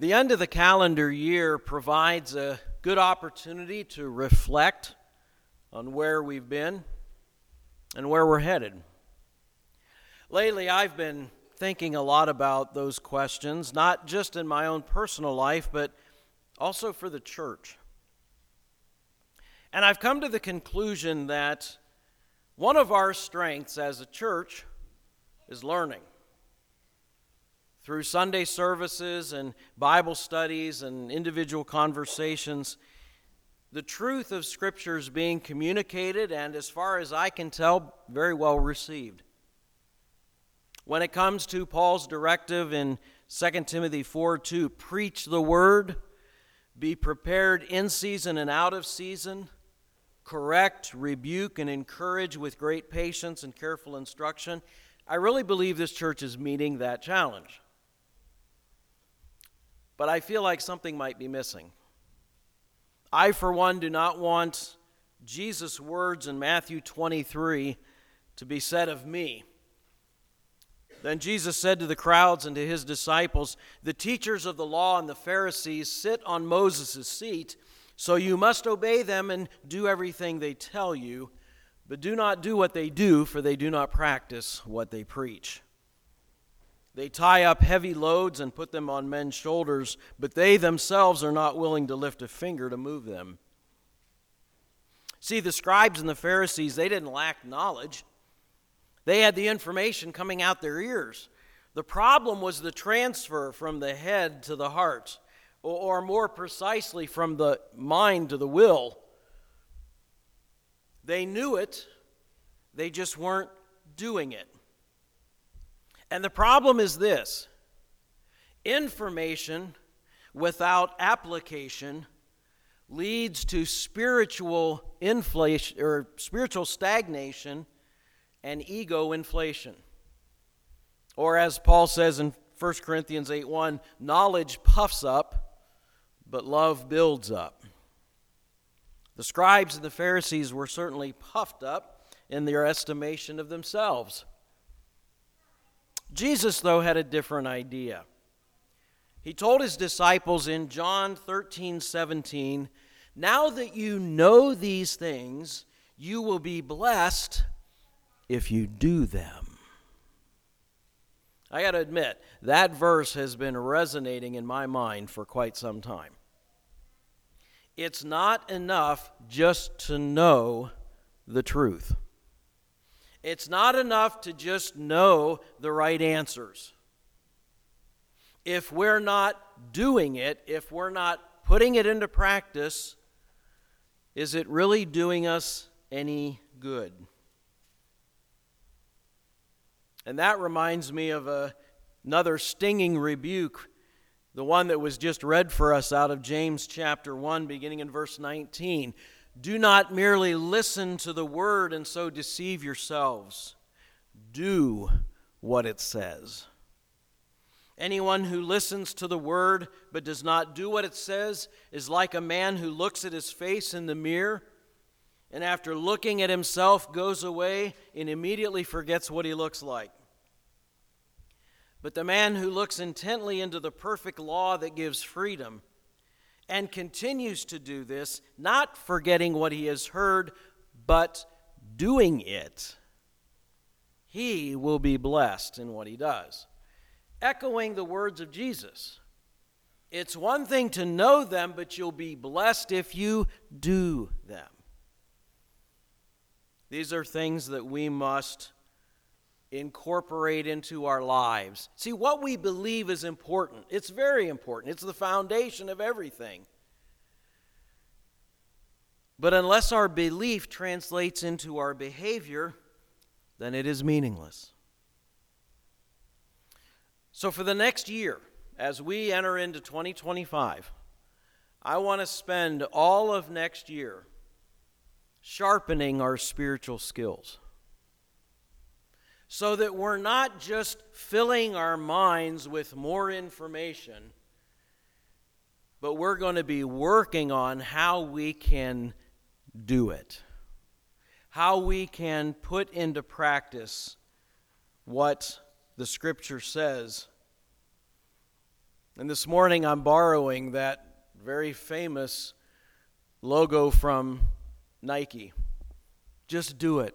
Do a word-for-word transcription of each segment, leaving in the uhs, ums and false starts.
The end of the calendar year provides a good opportunity to reflect on where we've been and where we're headed. Lately, I've been thinking a lot about those questions, not just in my own personal life, but also for the church. And I've come to the conclusion that one of our strengths as a church is learning. Through Sunday services and Bible studies and individual conversations, the truth of Scripture is being communicated and, as far as I can tell, very well received. When it comes to Paul's directive in Second Timothy four two, preach the word, be prepared in season and out of season, correct, rebuke, and encourage with great patience and careful instruction, I really believe this church is meeting that challenge. But I feel like something might be missing. I, for one, do not want Jesus' words in Matthew twenty-three to be said of me. Then Jesus said to the crowds and to his disciples, "The teachers of the law and the Pharisees sit on Moses' seat, so you must obey them and do everything they tell you, but do not do what they do, for they do not practice what they preach. They tie up heavy loads and put them on men's shoulders, but they themselves are not willing to lift a finger to move them." See, the scribes and the Pharisees, they didn't lack knowledge. They had the information coming out their ears. The problem was the transfer from the head to the heart, or, or more precisely, from the mind to the will. They knew it, they just weren't doing it. And the problem is this: information without application leads to spiritual inflation or spiritual stagnation and ego inflation. Or as Paul says in First Corinthians eight one, knowledge puffs up, but love builds up. The scribes and the Pharisees were certainly puffed up in their estimation of themselves. Jesus, though, had a different idea. He told his disciples in John thirteen seventeen, "Now that you know these things, you will be blessed if you do them." I got to admit, that verse has been resonating in my mind for quite some time. It's not enough just to know the truth. It's not enough to just know the right answers. If we're not doing it, if we're not putting it into practice, is it really doing us any good? And that reminds me of a, another stinging rebuke, the one that was just read for us out of James chapter one, beginning in verse nineteen. "Do not merely listen to the word and so deceive yourselves. Do what it says. Anyone who listens to the word but does not do what it says is like a man who looks at his face in the mirror and after looking at himself goes away and immediately forgets what he looks like. But the man who looks intently into the perfect law that gives freedom and continues to do this, not forgetting what he has heard, but doing it, he will be blessed in what he does." Echoing the words of Jesus. It's one thing to know them, but you'll be blessed if you do them. These are things that we must incorporate into our lives. See, what we believe is important. It's very important. It's the foundation of everything. But unless our belief translates into our behavior, then it is meaningless. So for the next year, as we enter into twenty twenty-five, I want to spend all of next year sharpening our spiritual skills, so that we're not just filling our minds with more information, but we're going to be working on how we can do it, how we can put into practice what the Scripture says And this morning I'm borrowing that very famous logo from Nike. Just do it.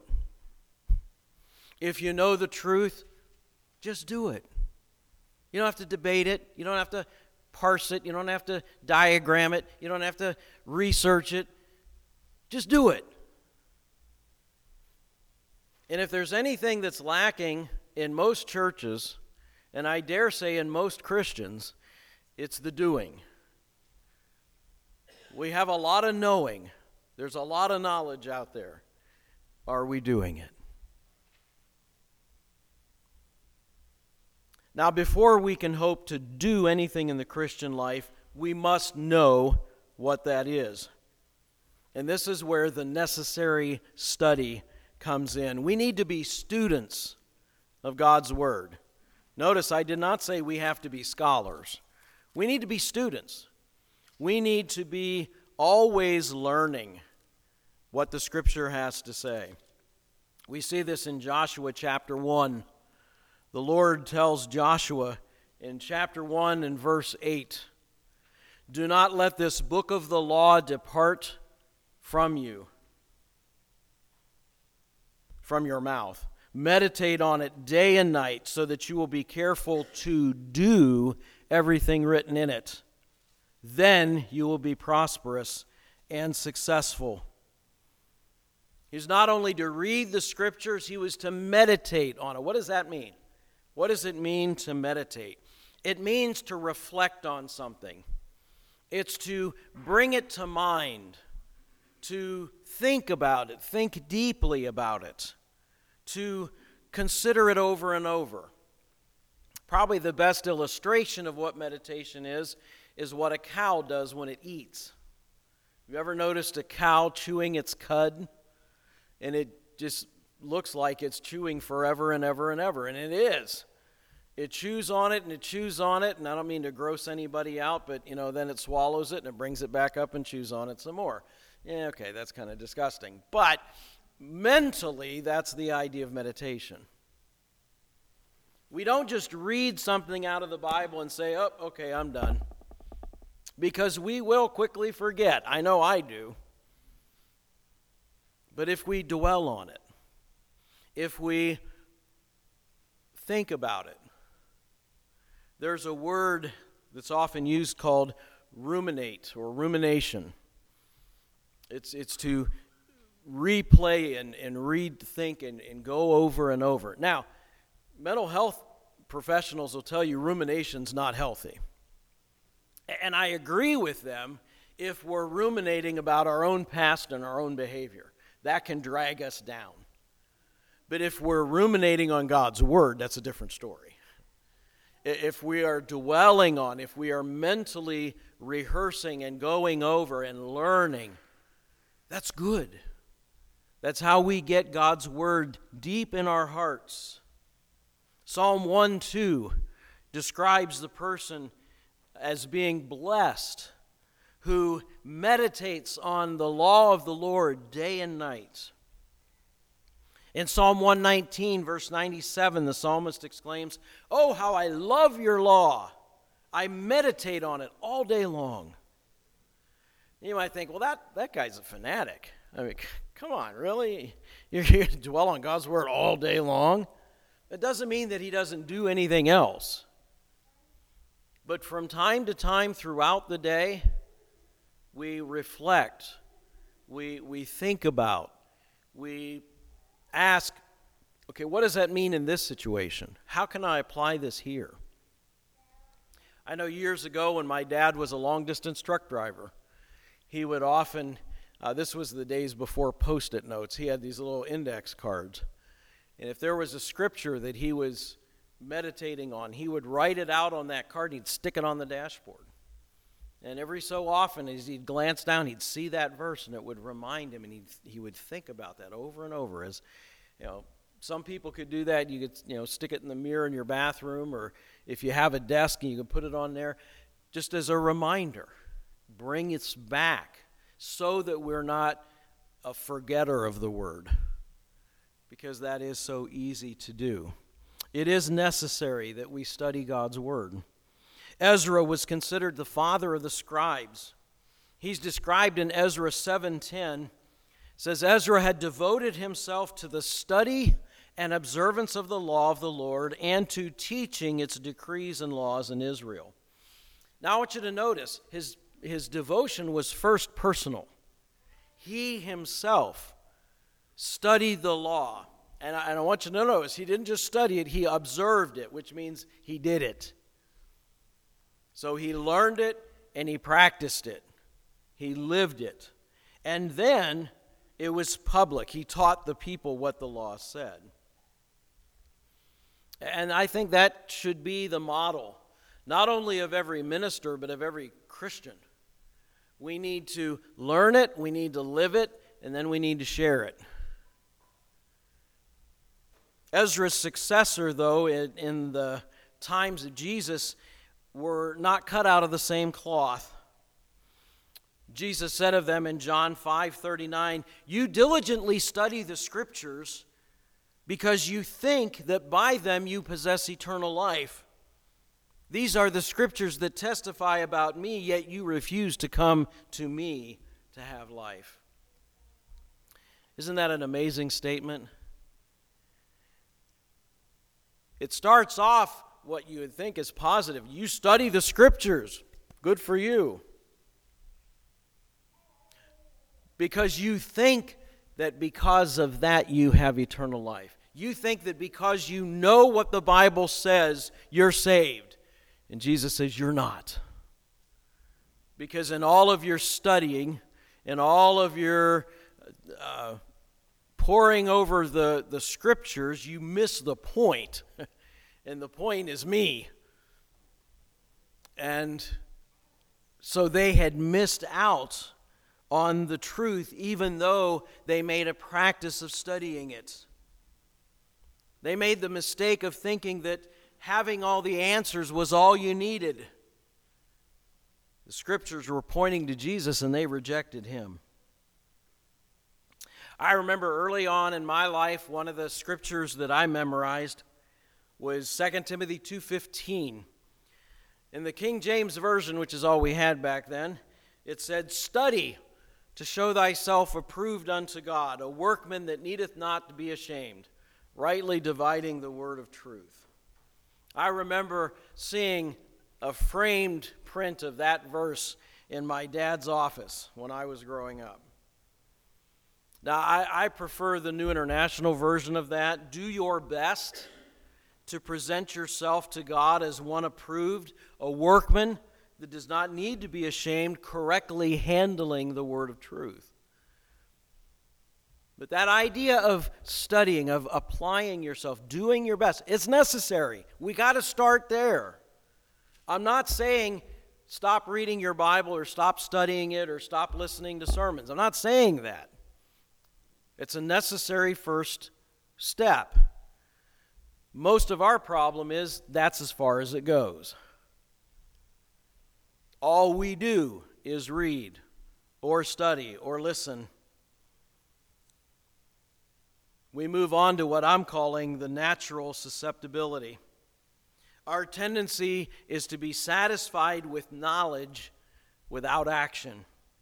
If you know the truth, just do it. You don't have to debate it. You don't have to parse it. You don't have to diagram it. You don't have to research it. Just do it. And if there's anything that's lacking in most churches, and I dare say in most Christians, it's the doing. We have a lot of knowing. There's a lot of knowledge out there. Are we doing it? Now, before we can hope to do anything in the Christian life, we must know what that is. And this is where the necessary study comes in. We need to be students of God's Word. Notice I did not say we have to be scholars. We need to be students. We need to be always learning what the Scripture has to say. We see this in Joshua chapter one. The Lord tells Joshua in chapter one and verse eight, "Do not let this book of the law depart from you, from your mouth. Meditate on it day and night so that you will be careful to do everything written in it. Then you will be prosperous and successful." He's not only to read the Scriptures, he was to meditate on it. What does that mean? What does it mean to meditate? It means to reflect on something. It's to bring it to mind, to think about it, think deeply about it, to consider it over and over. Probably the best illustration of what meditation is, is what a cow does when it eats. You ever noticed a cow chewing its cud? And it just looks like it's chewing forever and ever and ever, and it is. It chews on it and it chews on it, and I don't mean to gross anybody out, but you know, then it swallows it and it brings it back up and chews on it some more. Yeah, okay, that's kind of disgusting. But mentally, that's the idea of meditation. We don't just read something out of the Bible and say, "Oh, okay, I'm done." Because we will quickly forget. I know I do. But if we dwell on it, if we think about it, there's a word that's often used called ruminate or rumination. It's it's to replay and, and rethink and, and go over and over. Now, mental health professionals will tell you rumination's not healthy. And I agree with them if we're ruminating about our own past and our own behavior. That can drag us down. But if we're ruminating on God's Word, that's a different story. If we are dwelling on, if we are mentally rehearsing and going over and learning, that's good. That's how we get God's Word deep in our hearts. Psalm one two describes the person as being blessed who meditates on the law of the Lord day and night. In Psalm one nineteen, verse ninety-seven, the psalmist exclaims, "Oh, how I love your law. I meditate on it all day long." You might think, well, that, that guy's a fanatic. I mean, come on, really? You're here to dwell on God's Word all day long? That doesn't mean that he doesn't do anything else. But from time to time throughout the day, we reflect, we we think about, we ask, okay, what does that mean in this situation? How can I apply this here? I know years ago when my dad was a long-distance truck driver, he would often, uh, this was the days before Post-it notes, he had these little index cards. And if there was a scripture that he was meditating on, he would write it out on that card and he'd stick it on the dashboard. And every so often, as he'd glance down, he'd see that verse, and it would remind him, and he he would think about that over and over. As you know, some people could do that. You could you know stick it in the mirror in your bathroom, or if you have a desk, and you could put it on there, just as a reminder. Bring it back, so that we're not a forgetter of the Word, because that is so easy to do. It is necessary that we study God's Word. Ezra was considered the father of the scribes. He's described in Ezra seven ten. It says, Ezra had devoted himself to the study and observance of the law of the Lord and to teaching its decrees and laws in Israel. Now I want you to notice, his, his devotion was first personal. He himself studied the law. And I, and I want you to notice, he didn't just study it, he observed it, which means he did it. So he learned it and he practiced it. He lived it. And then it was public. He taught the people what the law said. And I think that should be the model, not only of every minister, but of every Christian. We need to learn it, we need to live it, and then we need to share it. Ezra's successor, though, in, in the times of Jesus, were not cut out of the same cloth. Jesus said of them in John five thirty-nine, "You diligently study the Scriptures because you think that by them you possess eternal life. These are the Scriptures that testify about me, yet you refuse to come to me to have life." Isn't that an amazing statement? It starts off what you would think is positive. You study the Scriptures. Good for you. Because you think that because of that you have eternal life. You think that because you know what the Bible says, you're saved. And Jesus says you're not. Because in all of your studying, in all of your uh, poring over the, the Scriptures, you miss the point. And the point is me. And so they had missed out on the truth, even though they made a practice of studying it. They made the mistake of thinking that having all the answers was all you needed. The Scriptures were pointing to Jesus, and they rejected him. I remember early on in my life, one of the Scriptures that I memorized was Second Timothy two fifteen. In the King James Version, which is all we had back then, it said, "Study to show thyself approved unto God, a workman that needeth not to be ashamed, rightly dividing the word of truth." I remember seeing a framed print of that verse in my dad's office when I was growing up. Now, I, I prefer the New International Version of that. Do your best to present yourself to God as one approved, a workman that does not need to be ashamed, correctly handling the word of truth. But that idea of studying, of applying yourself, doing your best, it's necessary. We got to start there. I'm not saying stop reading your Bible or stop studying it or stop listening to sermons. I'm not saying that. It's a necessary first step. Most of our problem is that's as far as it goes. All we do is read or study or listen. We move on to what I'm calling the natural susceptibility. Our tendency is to be satisfied with knowledge without action.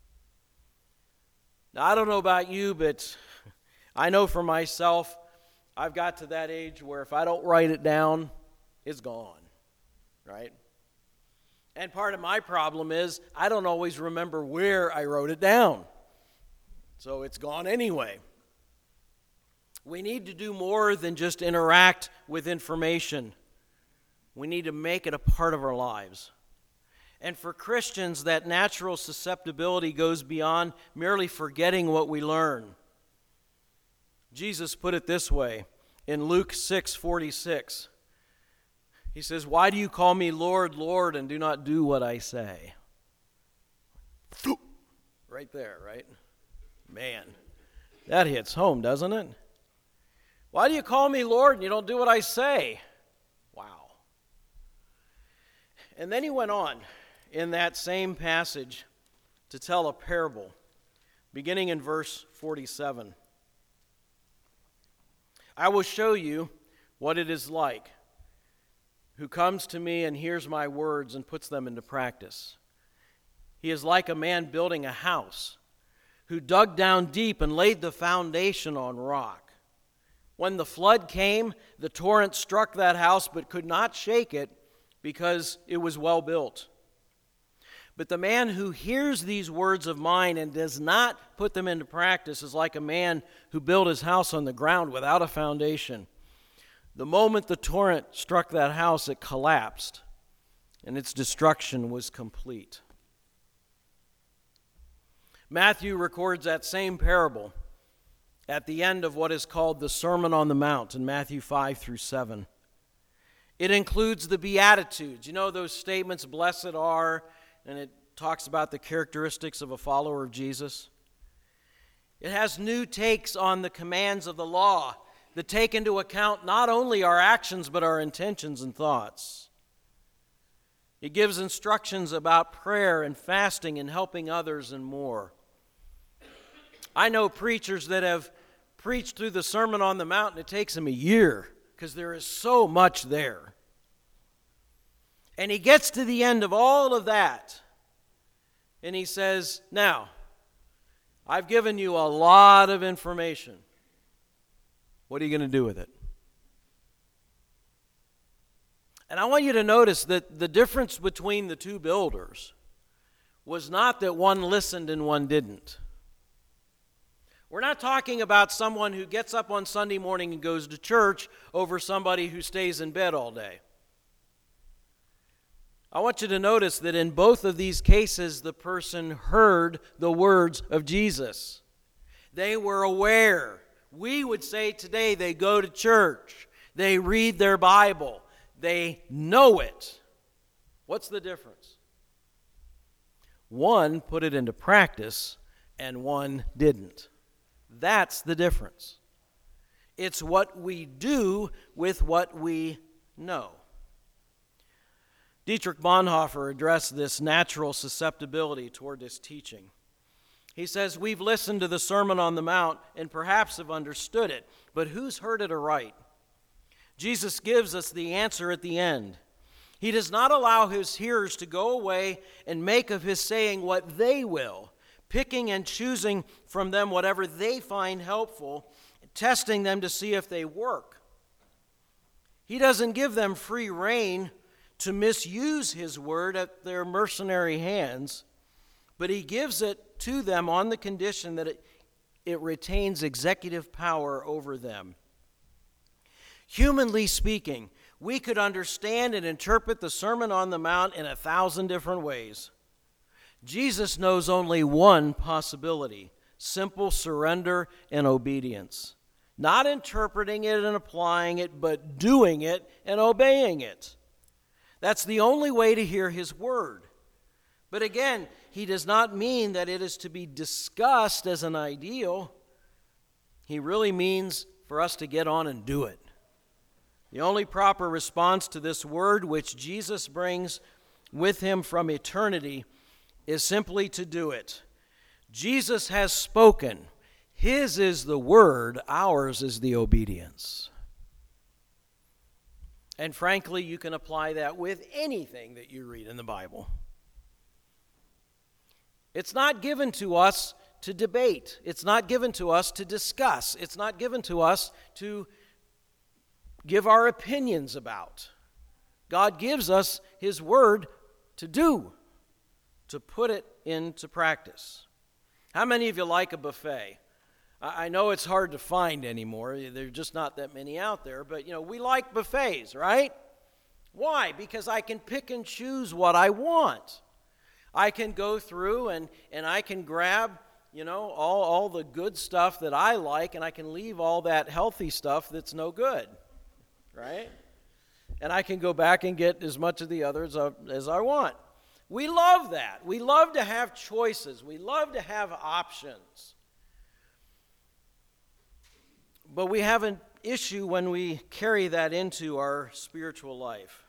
Now, I don't know about you, but I know for myself, I've got to that age where if I don't write it down, it's gone, right? And part of my problem is I don't always remember where I wrote it down. So it's gone anyway. We need to do more than just interact with information. We need to make it a part of our lives. And for Christians, that natural susceptibility goes beyond merely forgetting what we learn. Jesus put it this way in Luke six forty-six. He says, "Why do you call me Lord, Lord, and do not do what I say?" Right there, right? Man, that hits home, doesn't it? Why do you call me Lord and you don't do what I say? Wow. And then he went on in that same passage to tell a parable, beginning in verse forty-seven. "I will show you what it is like. who comes to me and hears my words and puts them into practice. He is like a man building a house who dug down deep and laid the foundation on rock. When the flood came, the torrent struck that house but could not shake it because it was well built. But the man who hears these words of mine and does not put them into practice is like a man who built his house on the ground without a foundation. The moment the torrent struck that house, it collapsed, and its destruction was complete. Matthew records that same parable at the end of what is called the Sermon on the Mount in Matthew five through seven. It includes the Beatitudes. You know those statements, blessed are, and it talks about the characteristics of a follower of Jesus. It has new takes on the commands of the law that take into account not only our actions but our intentions and thoughts. It gives instructions about prayer and fasting and helping others and more. I know preachers that have preached through the Sermon on the Mount and it takes them a year because there is so much there. And he gets to the end of all of that and he says, now, I've given you a lot of information. What are you going to do with it? And I want you to notice that the difference between the two builders was not that one listened and one didn't. We're not talking about someone who gets up on Sunday morning and goes to church over somebody who stays in bed all day. I want you to notice that in both of these cases, the person heard the words of Jesus. They were aware. We would say today they go to church. They read their Bible. They know it. What's the difference? One put it into practice and one didn't. That's the difference. It's what we do with what we know. Dietrich Bonhoeffer addressed this natural susceptibility toward this teaching. He says, we've listened to the Sermon on the Mount and perhaps have understood it, but who's heard it aright? Jesus gives us the answer at the end. He does not allow his hearers to go away and make of his saying what they will, picking and choosing from them whatever they find helpful, testing them to see if they work. He doesn't give them free rein to misuse his word at their mercenary hands, but he gives it to them on the condition that it, it retains executive power over them. Humanly speaking, we could understand and interpret the Sermon on the Mount in a thousand different ways. Jesus knows only one possibility: simple surrender and obedience. Not interpreting it and applying it, but doing it and obeying it. That's the only way to hear his word. But again, he does not mean that it is to be discussed as an ideal. He really means for us to get on and do it. The only proper response to this word which Jesus brings with him from eternity is simply to do it. Jesus has spoken. His is the word, ours is the obedience. And frankly, you can apply that with anything that you read in the Bible. It's not given to us to debate. It's not given to us to discuss. It's not given to us to give our opinions about. God gives us his word to do, to put it into practice. How many of you like a buffet? I know it's hard to find anymore. There are just not that many out there. But, you know, we like buffets, right? Why? Because I can pick and choose what I want. I can go through and, and I can grab, you know, all, all the good stuff that I like, and I can leave all that healthy stuff that's no good, right? And I can go back and get as much of the others as I want. We love that. We love to have choices. We love to have options. But we have an issue when we carry that into our spiritual life.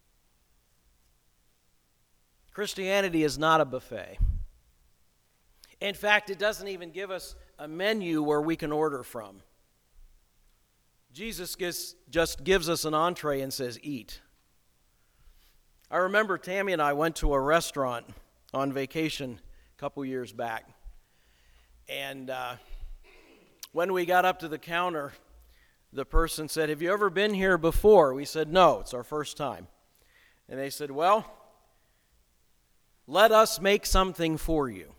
Christianity is not a buffet. In fact, it doesn't even give us a menu where we can order from. Jesus gives, just gives us an entree and says, eat. I remember Tammy and I went to a restaurant on vacation a couple years back. And uh, when we got up to the counter, the person said, "Have you ever been here before?" We said, "No, it's our first time." And they said, "Well, let us make something for you.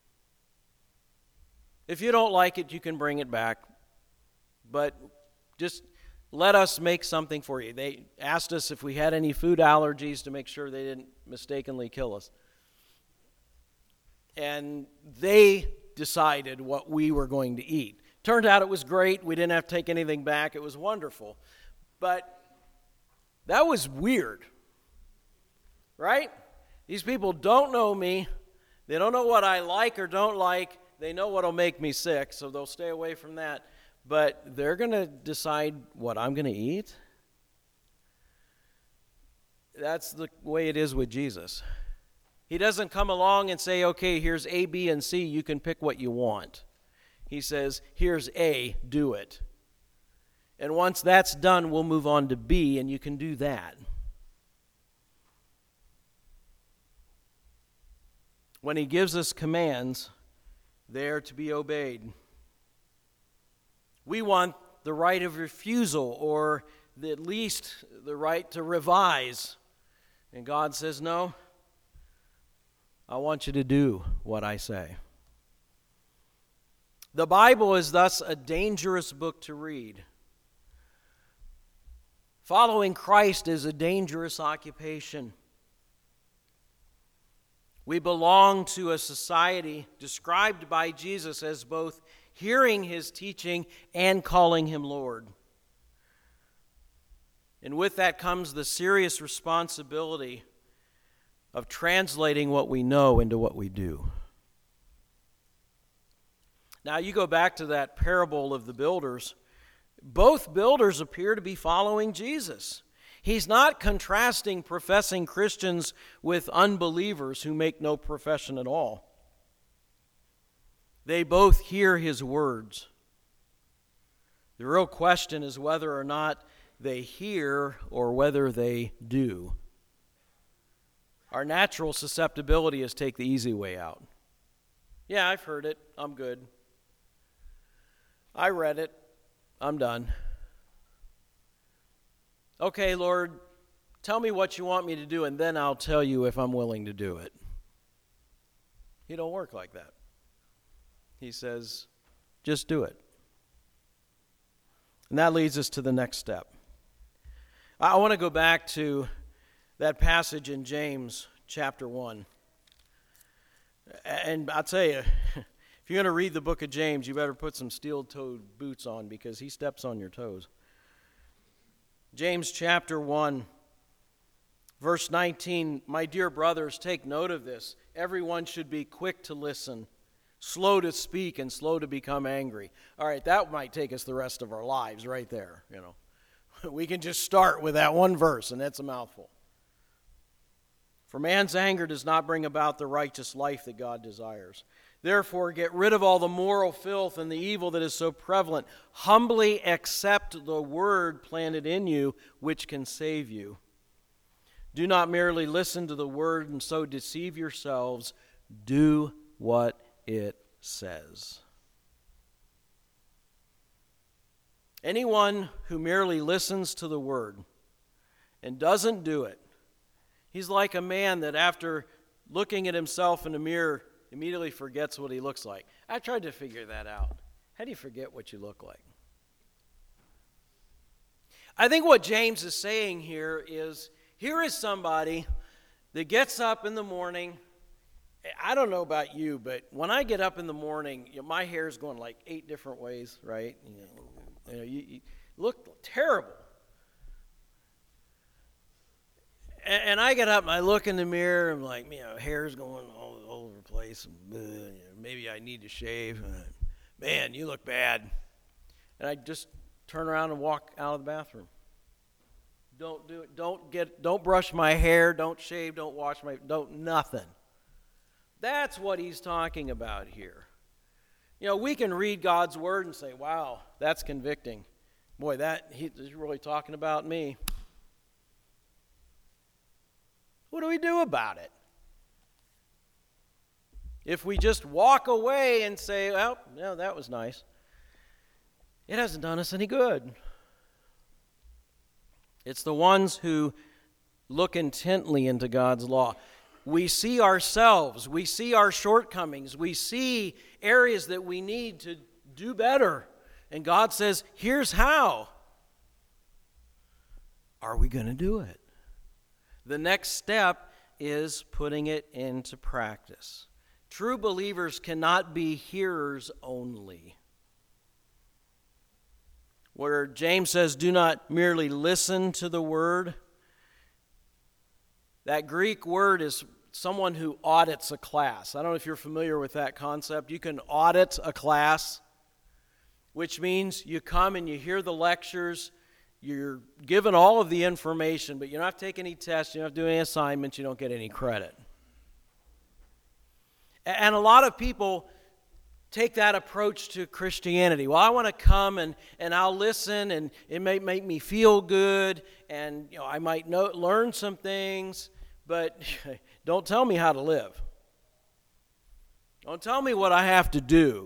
If you don't like it, you can bring it back. But just let us make something for you." They asked us if we had any food allergies to make sure they didn't mistakenly kill us. And they decided what we were going to eat. Turned out it was great. We didn't have to take anything back. It was wonderful. But that was weird, right? These people don't know me. They don't know what I like or don't like. They know what will make me sick, so they'll stay away from that. But they're going to decide what I'm going to eat? That's the way it is with Jesus. He doesn't come along and say, "Okay, here's A, B, and C. You can pick what you want." He says, "Here's A, do it. And once that's done, we'll move on to B, and you can do that." When he gives us commands, they are to be obeyed. We want the right of refusal, or at least the right to revise. And God says, "No, I want you to do what I say." The Bible is thus a dangerous book to read. Following Christ is a dangerous occupation. We belong to a society described by Jesus as both hearing his teaching and calling him Lord. And with that comes the serious responsibility of translating what we know into what we do. Now, you go back to that parable of the builders. Both builders appear to be following Jesus. He's not contrasting professing Christians with unbelievers who make no profession at all. They both hear his words. The real question is whether or not they hear or whether they do. Our natural susceptibility is take the easy way out. Yeah, I've heard it. I'm good. I read it. I'm done. Okay, Lord, tell me what you want me to do, and then I'll tell you if I'm willing to do it. He don't work like that. He says, just do it. And that leads us to the next step. I want to go back to that passage in James chapter one. And I'll tell you, if you're going to read the book of James, you better put some steel-toed boots on because he steps on your toes. James chapter one, verse nineteen, "My dear brothers, take note of this. Everyone should be quick to listen, slow to speak, and slow to become angry." All right, that might take us the rest of our lives right there, you know. We can just start with that one verse, and that's a mouthful. "For man's anger does not bring about the righteous life that God desires. Therefore, get rid of all the moral filth and the evil that is so prevalent. Humbly accept the word planted in you, which can save you. Do not merely listen to the word and so deceive yourselves. Do what it says." Anyone who merely listens to the word and doesn't do it, he's like a man that after looking at himself in the mirror immediately forgets what he looks like. I tried to figure that out. How do you forget what you look like? I think what James is saying here is, here is somebody that gets up in the morning. I don't know about you, but when I get up in the morning, you know, my hair is going like eight different ways, right? You know, you, know, you, you look terrible. And, and I get up and I look in the mirror and I'm like, you know, hair's going all, all over the place. And, uh, you know, maybe I need to shave. Uh, Man, you look bad. And I just turn around and walk out of the bathroom. Don't do it. Don't get. Don't brush my hair. Don't shave. Don't wash my. Don't nothing. That's what he's talking about here. You know, we can read God's word and say, "Wow, that's convicting. Boy, that he, he's really talking about me." What do we do about it? If we just walk away and say, well, no, that was nice, it hasn't done us any good. It's the ones who look intently into God's law. We see ourselves, we see our shortcomings, we see areas that we need to do better. And God says, here's how. Are we going to do it? The next step is putting it into practice. True believers cannot be hearers only. Where James says, do not merely listen to the word. That Greek word is someone who audits a class. I don't know if you're familiar with that concept. You can audit a class, which means you come and you hear the lectures, you're given all of the information, but you don't have to take any tests, you don't have to do any assignments, you don't get any credit. And a lot of people take that approach to Christianity. Well, I want to come and, and I'll listen, and it may make me feel good, and you know I might know, learn some things, but don't tell me how to live. Don't tell me what I have to do.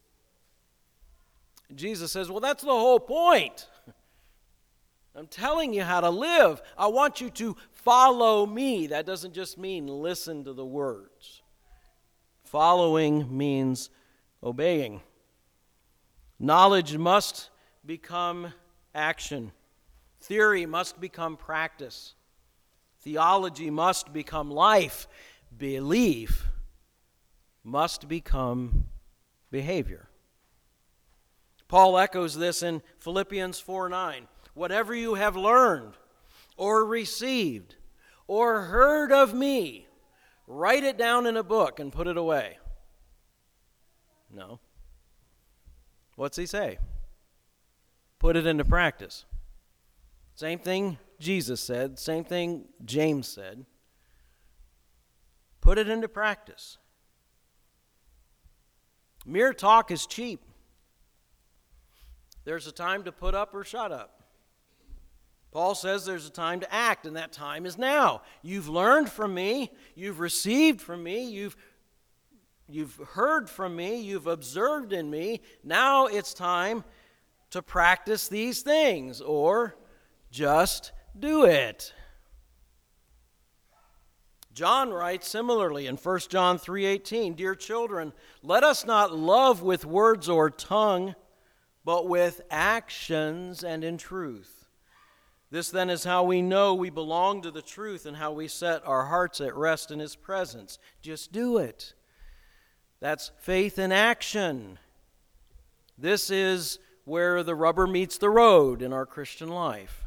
Jesus says, well, that's the whole point. I'm telling you how to live. I want you to follow me. That doesn't just mean listen to the words. Following means obeying. Knowledge must become action. Theory must become practice. Theology must become life. Belief must become behavior. Paul echoes this in Philippians four nine. Whatever you have learned or received or heard of me, write it down in a book and put it away. No. What's he say? Put it into practice. Same thing Jesus said, same thing James said. Put it into practice. Mere talk is cheap. There's a time to put up or shut up. Paul says there's a time to act, and that time is now. You've learned from me, you've received from me, you've, you've heard from me, you've observed in me. Now it's time to practice these things, or just do it. John writes similarly in First John three eighteen, Dear children, let us not love with words or tongue, but with actions and in truth. This then is how we know we belong to the truth and how we set our hearts at rest in His presence. Just do it. That's faith in action. This is where the rubber meets the road in our Christian life.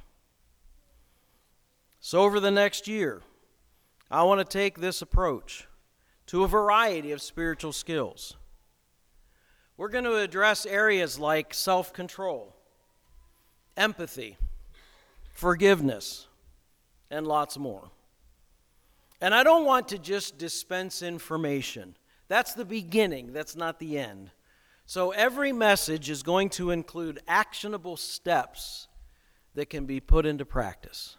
So over the next year, I want to take this approach to a variety of spiritual skills. We're going to address areas like self-control, empathy, forgiveness, and lots more. And I don't want to just dispense information. That's the beginning, that's not the end. So every message is going to include actionable steps that can be put into practice.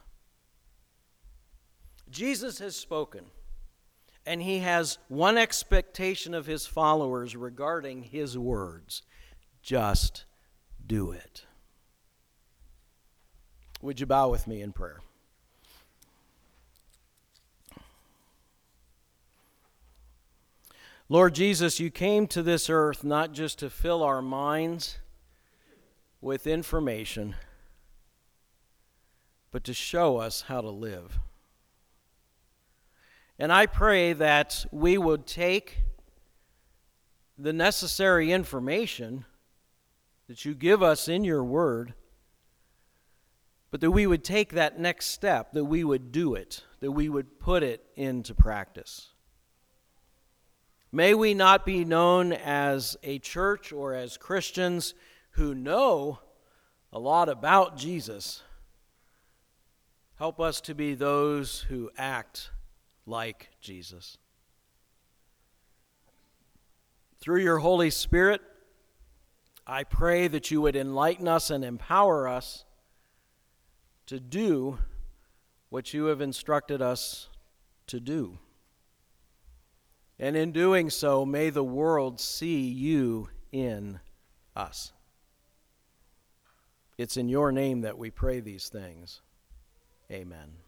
Jesus has spoken, and He has one expectation of His followers regarding His words. Just do it. Would you bow with me in prayer? Lord Jesus, You came to this earth not just to fill our minds with information, but to show us how to live. And I pray that we would take the necessary information that You give us in Your word, but that we would take that next step, that we would do it, that we would put it into practice. May we not be known as a church or as Christians who know a lot about Jesus. Help us to be those who act like Jesus. Through Your Holy Spirit, I pray that You would enlighten us and empower us to do what You have instructed us to do. And in doing so, may the world see you in us. It's in your name that we pray these things. Amen.